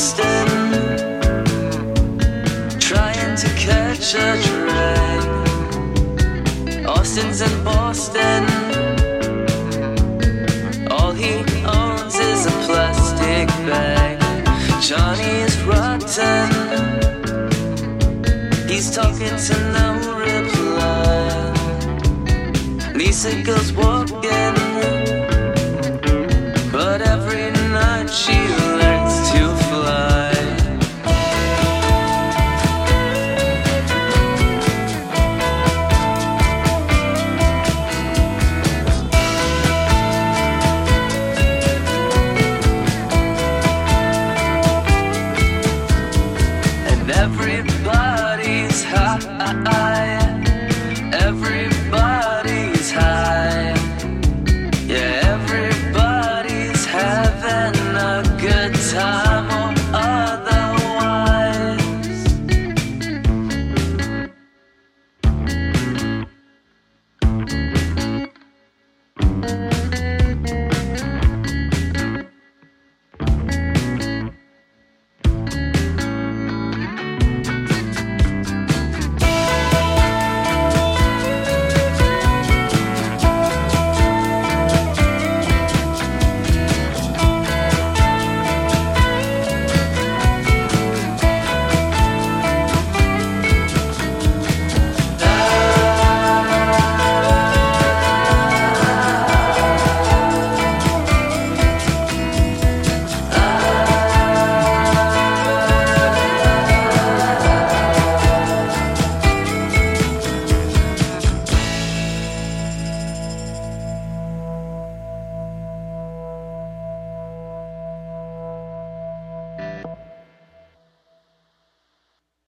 Austin, trying to catch a train. Austin's in Boston, all he owns is a plastic bag. Johnny is rotten, he's talking to no reply. Lisa goes walking